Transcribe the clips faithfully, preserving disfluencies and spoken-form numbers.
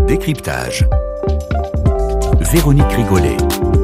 Décryptage. Véronique Rigolet.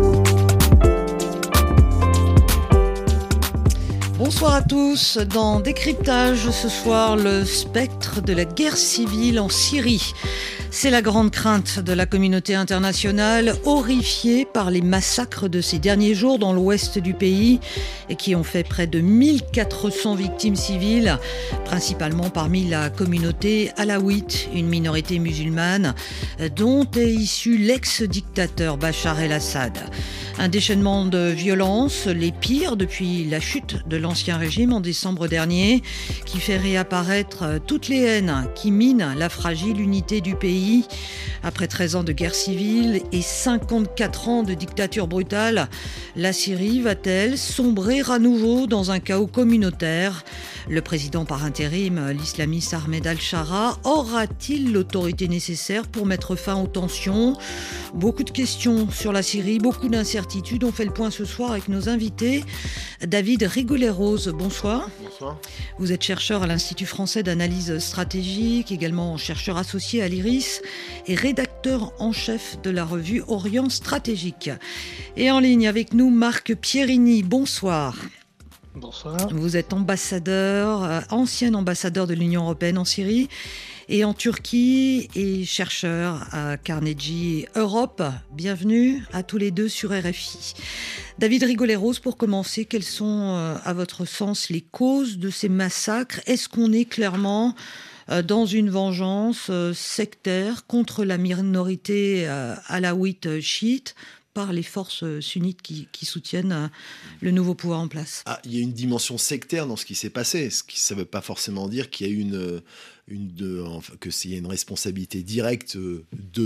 Bonsoir à tous. Dans Décryptage, ce soir, le spectre de la guerre civile en Syrie. C'est la grande crainte de la communauté internationale, horrifiée par les massacres de ces derniers jours dans l'ouest du pays et qui ont fait près de mille quatre cents victimes civiles, principalement parmi la communauté alaouite, une minorité musulmane dont est issu l'ex-dictateur Bachar el-Assad. Un déchaînement de violence, les pires depuis la chute de l'ancien régime en décembre dernier, qui fait réapparaître toutes les haines qui minent la fragile unité du pays. Après treize ans de guerre civile et cinquante-quatre ans de dictature brutale, la Syrie va-t-elle sombrer à nouveau dans un chaos communautaire ? Le président par intérim, l'islamiste Ahmed al-Shara, aura-t-il l'autorité nécessaire pour mettre fin aux tensions ? Beaucoup de questions sur la Syrie, beaucoup d'incertitudes. On fait le point ce soir avec nos invités. David Rigolet-Rose, bonsoir. Bonsoir. Vous êtes chercheur à l'Institut français d'analyse stratégique, également chercheur associé à l'IRIS et rédacteur en chef de la revue Orient Stratégique. Et en ligne avec nous, Marc Pierini, bonsoir. Bonsoir. Vous êtes ambassadeur, euh, ancien ambassadeur de l'Union européenne en Syrie et en Turquie et chercheur à Carnegie Europe. Bienvenue à tous les deux sur R F I. David Rigolet-Rose, pour commencer, quelles sont, euh, à votre sens, les causes de ces massacres ? Est-ce qu'on est clairement euh, dans une vengeance euh, sectaire contre la minorité euh, alaouite chiite par les forces sunnites qui, qui soutiennent euh, le nouveau pouvoir en place? Ah, il y a une dimension sectaire dans ce qui s'est passé, ce qui ça veut pas forcément dire qu'il y a une, une de, enfin, que s'il y a une responsabilité directe de,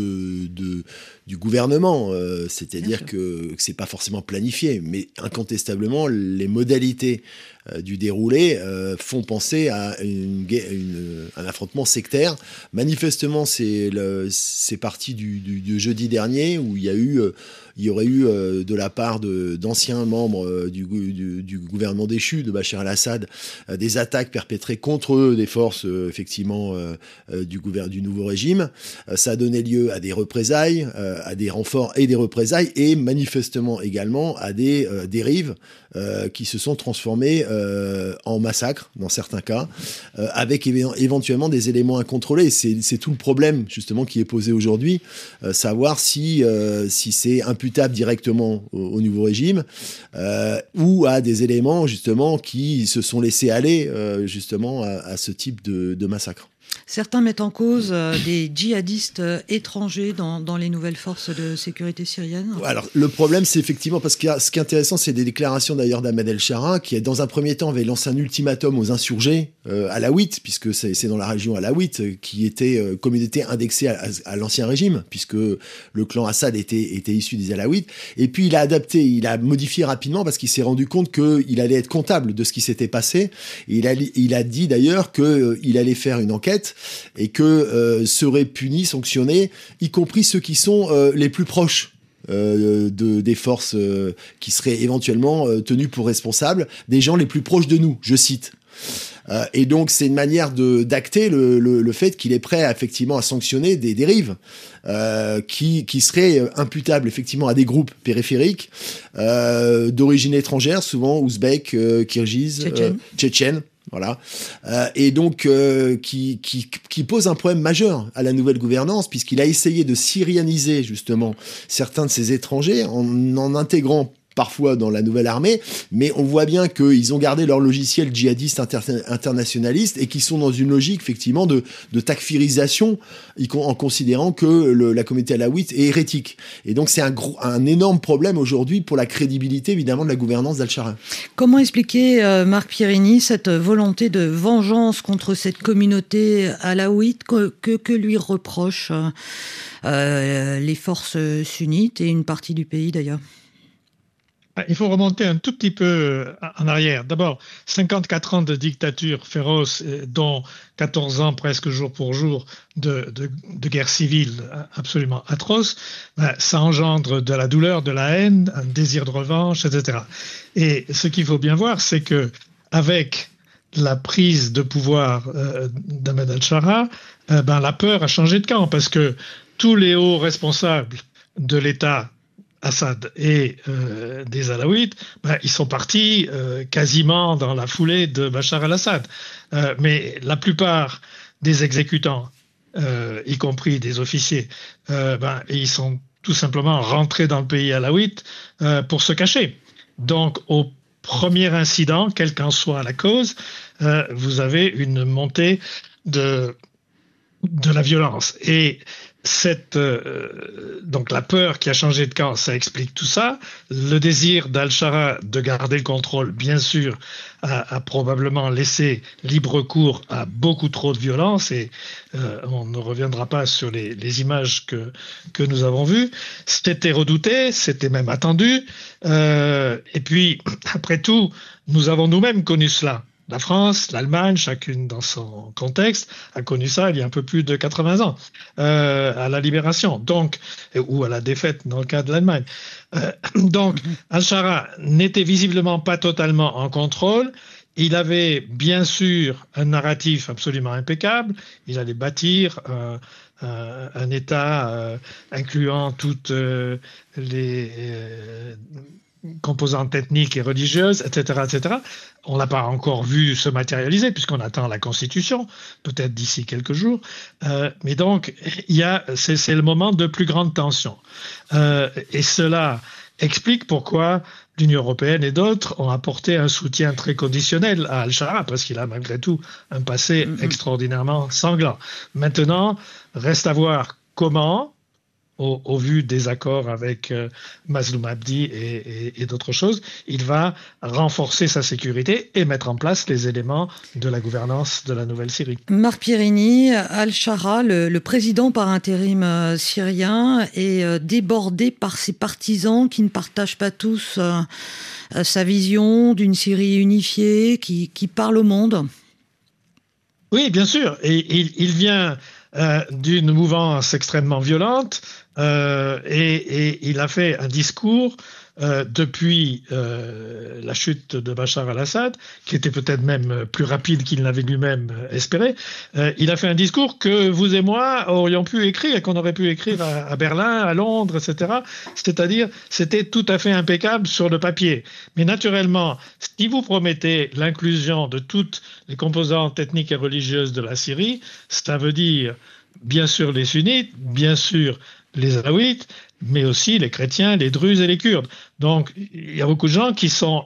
de du gouvernement, euh, c'est-à-dire que, que c'est pas forcément planifié, mais incontestablement les modalités euh, du déroulé euh, font penser à une, une, un affrontement sectaire. Manifestement, c'est le, c'est parti du, du, du jeudi dernier où il y a eu euh, il y aurait eu euh, de la part de, d'anciens membres euh, du, du, du gouvernement déchu de Bachar el-Assad euh, des attaques perpétrées contre eux, des forces euh, effectivement euh, euh, du, gouver- du nouveau régime. Euh, ça a donné lieu à des représailles, euh, à des renforts et des représailles, et manifestement également à des euh, dérives euh, qui se sont transformées euh, en massacres dans certains cas, euh, avec éve- éventuellement des éléments incontrôlés. C'est, c'est tout le problème justement qui est posé aujourd'hui, euh, savoir si, euh, si c'est imputable directement au, au nouveau régime euh, ou à des éléments justement qui se sont laissés aller euh, justement à, à ce type de, de massacre. Certains mettent en cause euh, des djihadistes euh, étrangers dans, dans les nouvelles forces de sécurité syriennes. Alors, le problème, c'est effectivement, parce que ce qui est intéressant, c'est des déclarations d'ailleurs d'Ahmed el-Shara, qui, dans un premier temps, avait lancé un ultimatum aux insurgés euh, alaouites, puisque c'est, c'est dans la région alaouite, euh, qui était euh, communauté indexée à, à, à l'ancien régime, puisque le clan Assad était, était issu des alaouites. Et puis, il a adapté, il a modifié rapidement, parce qu'il s'est rendu compte qu'il allait être comptable de ce qui s'était passé. Et il a, il a dit d'ailleurs qu'il euh, allait faire une enquête et que euh, seraient punis, sanctionnés, y compris ceux qui sont euh, les plus proches euh, de, des forces euh, qui seraient éventuellement euh, tenues pour responsables, des gens les plus proches de nous, je cite. Euh, et donc c'est une manière de, d'acter le, le, le fait qu'il est prêt à, effectivement à sanctionner des dérives euh, qui, qui seraient imputables effectivement à des groupes périphériques euh, d'origine étrangère, souvent ouzbeks, euh, kirghizes, Tchétchènes. euh, tchétchènes. Voilà. Euh, et donc, euh, qui, qui, qui pose un problème majeur à la nouvelle gouvernance, puisqu'il a essayé de syrianiser, justement, certains de ces étrangers en en intégrant parfois dans la nouvelle armée, mais on voit bien qu'ils ont gardé leur logiciel djihadiste inter- internationaliste et qu'ils sont dans une logique, effectivement, de, de takfirisation, en considérant que le, la communauté alaouite est hérétique. Et donc, c'est un, gros, un énorme problème aujourd'hui pour la crédibilité, évidemment, de la gouvernance d'Al-Shara. Comment expliquer, euh, Marc Pierini, cette volonté de vengeance contre cette communauté alaouite que, que, que lui reprochent euh, les forces sunnites et une partie du pays, d'ailleurs ? Il faut remonter un tout petit peu en arrière. D'abord, cinquante-quatre ans de dictature féroce, dont quatorze ans presque jour pour jour de, de, de guerre civile absolument atroce, ben, ça engendre de la douleur, de la haine, un désir de revanche, et cetera. Et ce qu'il faut bien voir, c'est que avec la prise de pouvoir euh, d'Ahmed al-Shara, euh, ben, la peur a changé de camp, parce que tous les hauts responsables de l'État Assad et euh, des Alaouites, ben, ils sont partis euh, quasiment dans la foulée de Bachar al-Assad. Euh, mais la plupart des exécutants, euh, y compris des officiers, euh, ben, ils sont tout simplement rentrés dans le pays alaouite euh, pour se cacher. Donc, au premier incident, quelle qu'en soit la cause, euh, vous avez une montée de, de la violence. Et cette, euh, donc la peur qui a changé de camp, ça explique tout ça. Le désir d'Al-Shara de garder le contrôle, bien sûr, a, a probablement laissé libre cours à beaucoup trop de violence, et euh, on ne reviendra pas sur les, les images que, que nous avons vues. C'était redouté, c'était même attendu. Euh, et puis, après tout, nous avons nous-mêmes connu cela. La France, l'Allemagne, chacune dans son contexte, a connu ça il y a un peu plus de quatre-vingts ans, euh, à la libération, donc, ou à la défaite dans le cas de l'Allemagne. Euh, donc, Al-Shara n'était visiblement pas totalement en contrôle. Il avait bien sûr un narratif absolument impeccable. Il allait bâtir euh, euh, un État euh, incluant toutes euh, les euh, composantes ethniques et religieuses, et cetera, et cetera. On l'a pas encore vu se matérialiser puisqu'on attend la Constitution, peut-être d'ici quelques jours. Euh, mais donc, il y a, c'est, c'est le moment de plus grande tension. Euh, et cela explique pourquoi l'Union européenne et d'autres ont apporté un soutien très conditionnel à Al-Shara, parce qu'il a malgré tout un passé mm-hmm. extraordinairement sanglant. Maintenant, reste à voir comment, Au, au vu des accords avec euh, Mazloum Abdi et, et, et d'autres choses, il va renforcer sa sécurité et mettre en place les éléments de la gouvernance de la nouvelle Syrie. Marc Pierini, Al-Shara, le, le président par intérim euh, syrien, est euh, débordé par ses partisans qui ne partagent pas tous euh, euh, sa vision d'une Syrie unifiée, qui, qui parle au monde. Oui, bien sûr. Et il, il vient euh, d'une mouvance extrêmement violente. Euh, et, et il a fait un discours euh, depuis euh, la chute de Bachar al-Assad, qui était peut-être même plus rapide qu'il n'avait lui-même espéré. Euh, il a fait un discours que vous et moi aurions pu écrire, et qu'on aurait pu écrire à, à Berlin, à Londres, et cetera. C'est-à-dire, c'était tout à fait impeccable sur le papier. Mais naturellement, si vous promettez l'inclusion de toutes les composantes ethniques et religieuses de la Syrie, ça veut dire bien sûr les sunnites, bien sûr les alaouites, mais aussi les chrétiens, les druzes et les kurdes. Donc, il y a beaucoup de gens qui sont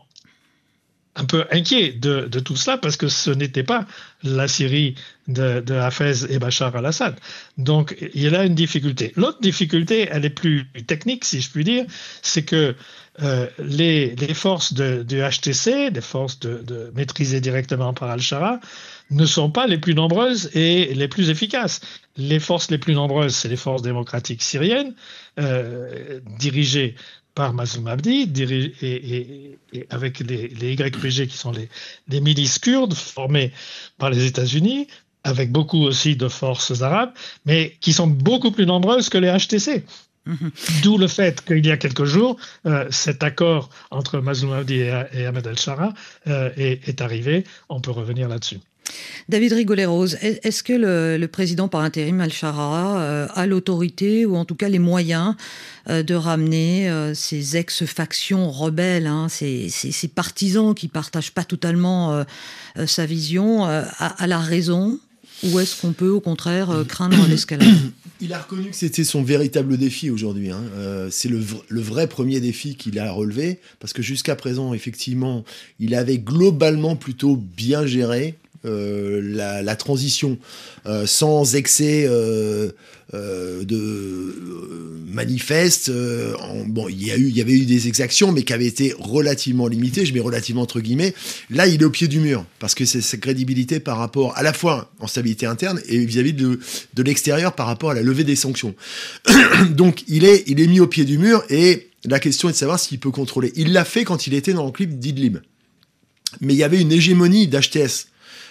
un peu inquiets de, de tout cela, parce que ce n'était pas la Syrie de, de Hafez et Bachar al-Assad. Donc, il y a là une difficulté. L'autre difficulté, elle est plus technique, si je puis dire, c'est que euh, les, les forces de, du H T C, des forces de, de maîtrisées directement par Al-Shara, ne sont pas les plus nombreuses et les plus efficaces. Les forces les plus nombreuses, c'est les forces démocratiques syriennes, euh, dirigées par Mazloum Abdi, dirige, et, et, et avec les, les Y P G, qui sont les, les milices kurdes formées par les États-Unis, avec beaucoup aussi de forces arabes, mais qui sont beaucoup plus nombreuses que les H T C. Mm-hmm. D'où le fait qu'il y a quelques jours, euh, cet accord entre Mazloum Abdi et, et Ahmed Al-Shara euh, est, est arrivé. On peut revenir là-dessus. David Rigolet-Rose, est-ce que le, le président par intérim Al-Shara euh, a l'autorité, ou en tout cas les moyens, euh, de ramener euh, ces ex-factions rebelles, hein, ces, ces, ces partisans qui ne partagent pas totalement euh, euh, sa vision, euh, à, à la raison, ou est-ce qu'on peut au contraire euh, craindre l'escalade ? Il a reconnu que c'était son véritable défi aujourd'hui. Hein. Euh, c'est le, v- le vrai premier défi qu'il a relevé, parce que jusqu'à présent, effectivement, il avait globalement plutôt bien géré Euh, la, la transition euh, sans excès euh, euh, de euh, manifeste. Euh, en, bon, il y a eu, il y avait eu des exactions, mais qui avaient été relativement limitées. Je mets relativement entre guillemets. Là, il est au pied du mur parce que c'est sa crédibilité par rapport, à la fois en stabilité interne et vis-à-vis de, de l'extérieur par rapport à la levée des sanctions. Donc, il est, il est mis au pied du mur, et la question est de savoir s'il peut contrôler. Il l'a fait quand il était dans le clip d'Idlib, mais il y avait une hégémonie d'H T S.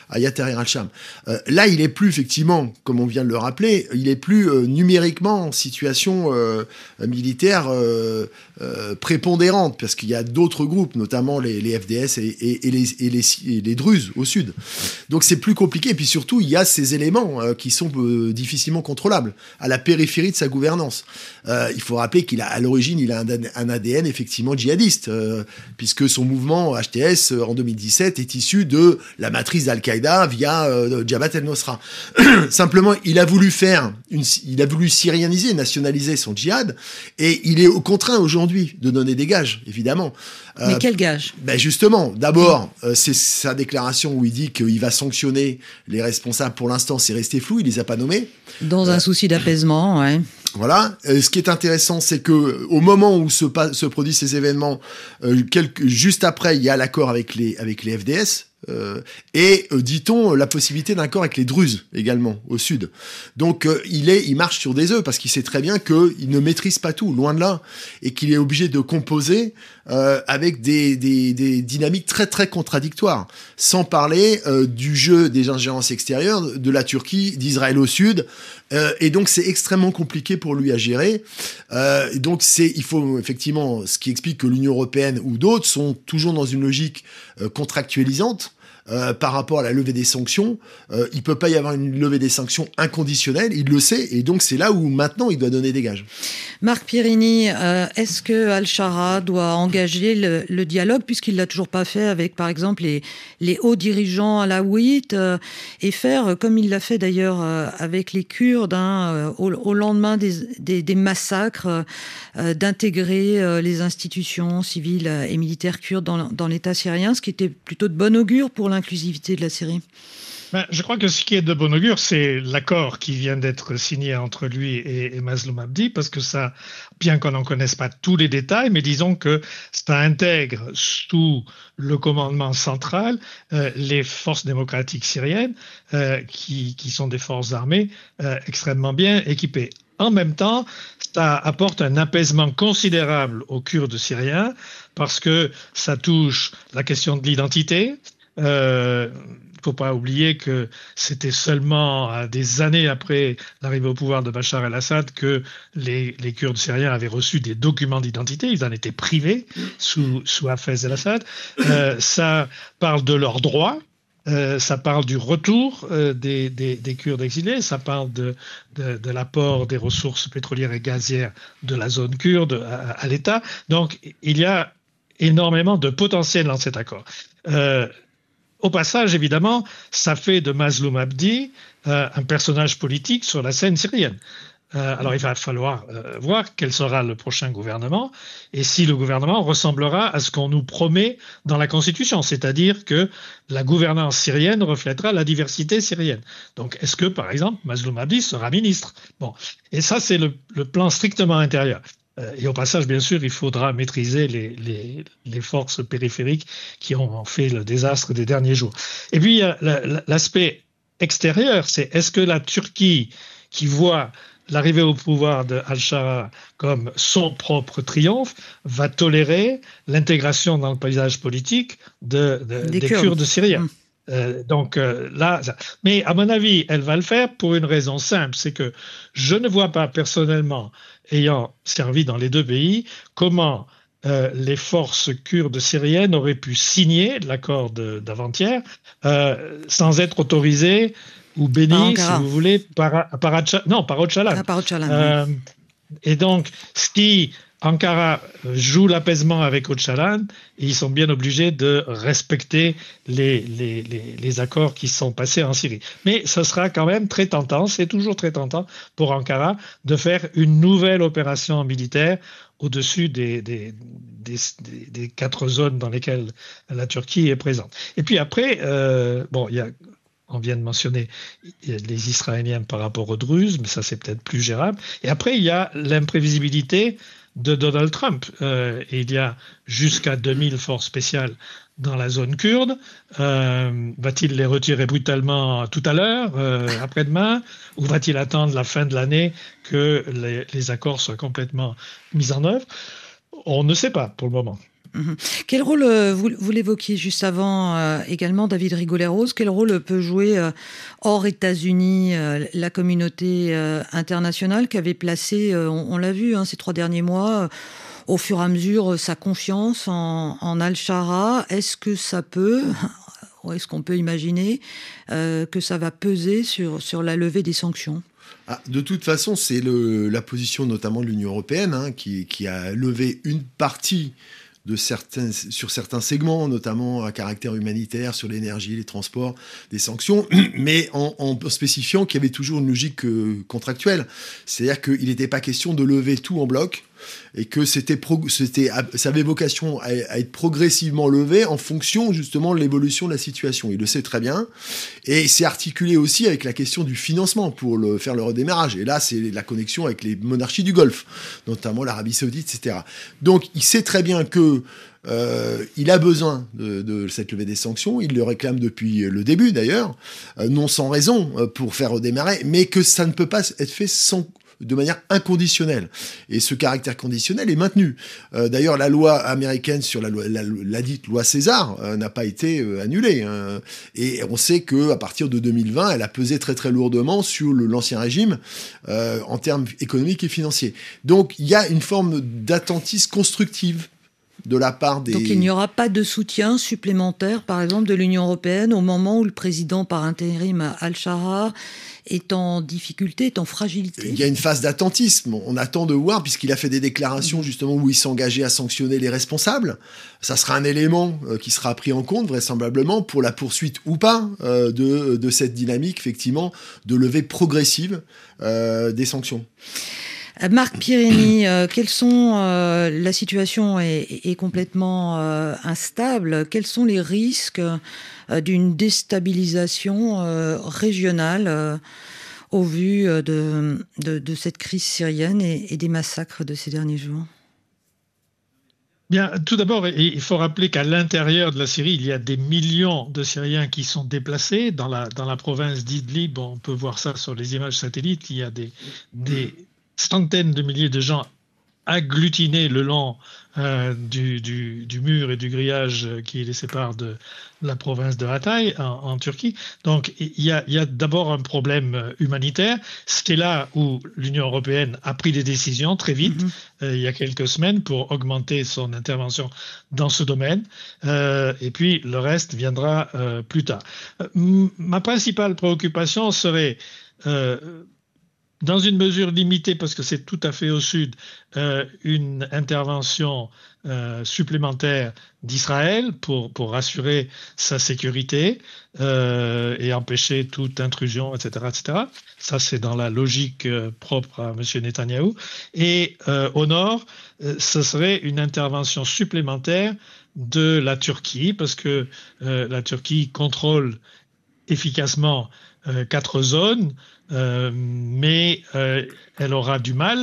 à Yasser al-Sham. Euh, là, il est plus, effectivement, comme on vient de le rappeler, il est plus euh, numériquement en situation euh, militaire euh, euh, prépondérante, parce qu'il y a d'autres groupes, notamment les, les F D S et, et, et, les, et, les, et les Druzes au sud. Donc c'est plus compliqué, et puis surtout, il y a ces éléments euh, qui sont euh, difficilement contrôlables, à la périphérie de sa gouvernance. Euh, il faut rappeler qu'il a, à l'origine, il a un, un A D N effectivement djihadiste, euh, puisque son mouvement H T S euh, en deux mille dix-sept est issu de la matrice d'Al-Qaïda via euh, Jabhat el-Nosra. Simplement, il a voulu faire, une, il a voulu syrianiser, nationaliser son djihad, et il est contraint aujourd'hui de donner des gages, évidemment. Mais euh, quel gage ? Ben justement, d'abord, euh, c'est sa déclaration où il dit qu'il va sanctionner les responsables. Pour l'instant, c'est resté flou, il les a pas nommés. Dans euh, un souci d'apaisement, ouais. Voilà. Euh, ce qui est intéressant, c'est que au moment où se, se produisent ces événements, euh, quelques, juste après, il y a l'accord avec les avec les F D S. Euh, et euh, dit-on la possibilité d'un accord avec les Druzes également au sud. Donc euh, il est, il marche sur des œufs parce qu'il sait très bien qu'il ne maîtrise pas tout, loin de là, et qu'il est obligé de composer euh, avec des, des, des dynamiques très très contradictoires. Sans parler euh, du jeu des ingérences extérieures de la Turquie, d'Israël au sud, euh, et donc c'est extrêmement compliqué pour lui à gérer. Euh, donc c'est, il faut effectivement, ce qui explique que l'Union européenne ou d'autres sont toujours dans une logique euh, contractualisante. Euh, par rapport à la levée des sanctions, euh, il peut pas y avoir une levée des sanctions inconditionnelle, il le sait, et donc c'est là où maintenant il doit donner des gages. Marc Pierini, euh, est-ce que Al-Shara doit engager le, le dialogue, puisqu'il l'a toujours pas fait avec, par exemple, les, les hauts dirigeants alaouites, euh, et faire, comme il l'a fait d'ailleurs euh, avec les Kurdes, hein, euh, au, au lendemain des, des, des massacres, euh, d'intégrer euh, les institutions civiles et militaires kurdes dans, dans l'État syrien, ce qui était plutôt de bon augure pour l'inclusivité de la Syrie. Ben, je crois que ce qui est de bon augure, c'est l'accord qui vient d'être signé entre lui et, et Mazloum Abdi, parce que ça, bien qu'on n'en connaisse pas tous les détails, mais disons que ça intègre sous le commandement central euh, les forces démocratiques syriennes, euh, qui, qui sont des forces armées euh, extrêmement bien équipées. En même temps, ça apporte un apaisement considérable aux Kurdes syriens, parce que ça touche la question de l'identité. Il euh, ne faut pas oublier que c'était seulement euh, des années après l'arrivée au pouvoir de Bachar el-Assad que les, les Kurdes syriens avaient reçu des documents d'identité. Ils en étaient privés sous, sous Hafez el-Assad. Euh, ça parle de leurs droits. Euh, ça parle du retour euh, des, des, des Kurdes exilés, ça parle de, de, de l'apport des ressources pétrolières et gazières de la zone kurde à, à l'État. Donc, il y a énormément de potentiel dans cet accord. Euh, Au passage, évidemment, ça fait de Mazloum Abdi euh, un personnage politique sur la scène syrienne. Euh, alors, il va falloir euh, voir quel sera le prochain gouvernement et si le gouvernement ressemblera à ce qu'on nous promet dans la Constitution, c'est-à-dire que la gouvernance syrienne reflètera la diversité syrienne. Donc, est-ce que, par exemple, Mazloum Abdi sera ministre ? Bon, et ça, c'est le, le plan strictement intérieur. Et au passage, bien sûr, il faudra maîtriser les, les, les forces périphériques qui ont fait le désastre des derniers jours. Et puis, l'aspect extérieur, c'est est-ce que la Turquie, qui voit l'arrivée au pouvoir de Al-Shara comme son propre triomphe, va tolérer l'intégration dans le paysage politique de, de, des, des Kurdes, Kurdes syriens. Mmh. Euh, donc euh, là, mais à mon avis, elle va le faire pour une raison simple, c'est que je ne vois pas personnellement, ayant servi dans les deux pays, comment euh, les forces kurdes syriennes auraient pu signer l'accord d'avant-hier euh, sans être autorisées ou bénies, si vous voulez, par, par, non, par Öcalan. Ah, par Öcalan, euh, oui. Et donc, ce qui Ankara joue l'apaisement avec Öcalan et ils sont bien obligés de respecter les, les, les, les accords qui sont passés en Syrie. Mais ce sera quand même très tentant, c'est toujours très tentant pour Ankara de faire une nouvelle opération militaire au-dessus des, des, des, des, des quatre zones dans lesquelles la Turquie est présente. Et puis après, euh, bon, il y a... On vient de mentionner les Israéliens par rapport aux Druzes, mais ça c'est peut-être plus gérable. Et après, il y a l'imprévisibilité de Donald Trump. Euh, il y a jusqu'à deux mille forces spéciales dans la zone kurde. Euh, va-t-il les retirer brutalement tout à l'heure, euh, après-demain, ou va-t-il attendre la fin de l'année que les, les accords soient complètement mis en œuvre ? On ne sait pas pour le moment. Mmh. Quel rôle, euh, vous, vous l'évoquiez juste avant euh, également, David Rigolet-Rose, quel rôle peut jouer euh, hors États-Unis euh, la communauté euh, internationale qui avait placé, euh, on, on l'a vu hein, ces trois derniers mois, euh, au fur et à mesure euh, sa confiance en, en Al-Shara. Est-ce que ça peut, ou est-ce qu'on peut imaginer euh, que ça va peser sur, sur la levée des sanctions ? Ah, de toute façon, c'est le, la position notamment de l'Union européenne hein, qui, qui a levé une partie de certains, sur certains segments, notamment à caractère humanitaire, sur l'énergie, les transports, des sanctions, mais en, en spécifiant qu'il y avait toujours une logique euh, contractuelle. C'est-à-dire qu'il n'était pas question de lever tout en bloc, et que c'était, pro, c'était ça avait vocation à, à être progressivement levé en fonction justement de l'évolution de la situation. Il le sait très bien, et c'est articulé aussi avec la question du financement pour le, faire le redémarrage. Et là, c'est la connexion avec les monarchies du Golfe, notamment l'Arabie Saoudite, et cetera. Donc, il sait très bien que Euh, il a besoin de, de cette levée des sanctions, il le réclame depuis le début d'ailleurs, euh, non sans raison euh, pour faire redémarrer, mais que ça ne peut pas être fait sans, de manière inconditionnelle. Et ce caractère conditionnel est maintenu. Euh, d'ailleurs, la loi américaine sur la, loi, la, la dite loi César euh, n'a pas été euh, annulée. Hein. Et on sait qu'à partir de deux mille vingt, elle a pesé très très lourdement sur le, l'ancien régime euh, en termes économiques et financiers. Donc il y a une forme d'attentisme constructive de la part des... Donc il n'y aura pas de soutien supplémentaire, par exemple, de l'Union européenne au moment où le président par intérim Al-Shara est en difficulté, est en fragilité. Il y a une phase d'attentisme. On attend de voir, puisqu'il a fait des déclarations justement où il s'est engagé à sanctionner les responsables. Ça sera un élément euh, qui sera pris en compte vraisemblablement pour la poursuite ou pas euh, de, de cette dynamique, effectivement, de levée progressive euh, des sanctions. Marc Pierrini, euh, quels sont euh, la situation est, est complètement euh, instable. Quels sont les risques euh, d'une déstabilisation euh, régionale euh, au vu de, de, de cette crise syrienne et, et des massacres de ces derniers jours ? Bien, tout d'abord, il faut rappeler qu'à l'intérieur de la Syrie, il y a des millions de Syriens qui sont déplacés. Dans la, dans la province d'Idlib, on peut voir ça sur les images satellites, il y a des... des centaines de milliers de gens agglutinés le long euh, du, du, du mur et du grillage qui les sépare de la province de Hatay en, en Turquie. Donc il y a, il y a d'abord un problème humanitaire. C'est là où l'Union européenne a pris des décisions très vite, mmh. euh, il y a quelques semaines, pour augmenter son intervention dans ce domaine. Euh, et puis le reste viendra euh, plus tard. Euh, m- ma principale préoccupation serait... Euh, dans une mesure limitée, parce que c'est tout à fait au sud, euh, une intervention euh, supplémentaire d'Israël pour, pour assurer sa sécurité euh, et empêcher toute intrusion, et cetera, et cetera. Ça, c'est dans la logique euh, propre à M. Netanyahou. Et euh, au nord, euh, ce serait une intervention supplémentaire de la Turquie, parce que euh, la Turquie contrôle efficacement euh, quatre zones, Euh, mais euh, elle aura du mal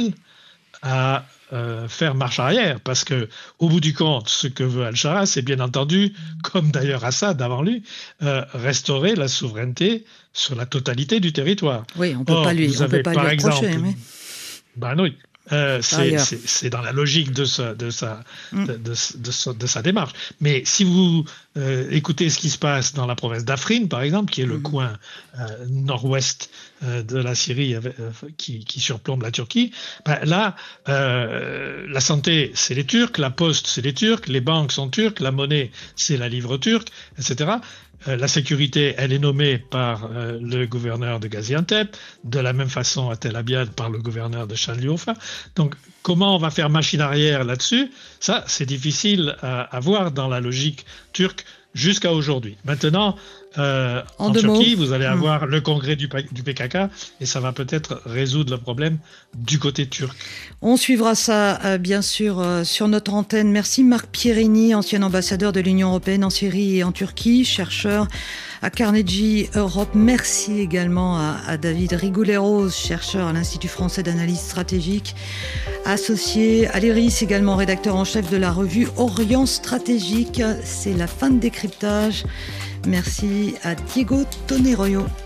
à euh, faire marche arrière, parce que au bout du compte, ce que veut Al-Shara, c'est bien entendu, comme d'ailleurs Assad avant lui, euh, restaurer la souveraineté sur la totalité du territoire. Oui, on ne peut pas lui, on peut pas lui reprocher. Mais... Ben oui. Euh, c'est, c'est, c'est dans la logique de sa, de, sa, mm. de, de, de, sa, de sa démarche. Mais si vous euh, écoutez ce qui se passe dans la province d'Afrin, par exemple, qui est le mm. coin euh, nord-ouest euh, de la Syrie avec, euh, qui, qui surplombe la Turquie, ben là, euh, la santé, c'est les Turcs, la poste, c'est les Turcs, les banques sont turques, la monnaie, c'est la livre turque, et cetera. La sécurité, elle est nommée par euh, le gouverneur de Gaziantep, de la même façon à Tel Abyad par le gouverneur de Chanliurfa. Donc, comment on va faire machine arrière là-dessus ? Ça, c'est difficile à, à voir dans la logique turque jusqu'à aujourd'hui. Maintenant, euh, en, en Turquie, mots. vous allez avoir mmh. le congrès du, du P K K et ça va peut-être résoudre le problème du côté turc. On suivra ça, euh, bien sûr, euh, sur notre antenne. Merci Marc Pierrini, ancien ambassadeur de l'Union européenne en Syrie et en Turquie, chercheur à Carnegie Europe. Merci également à, à David Rigolet-Rose, chercheur à l'Institut français d'analyse stratégique, associé à l'I R I S, également rédacteur en chef de la revue Orient Stratégique. C'est la fin de décryptage. Merci à Diego Toneroyo.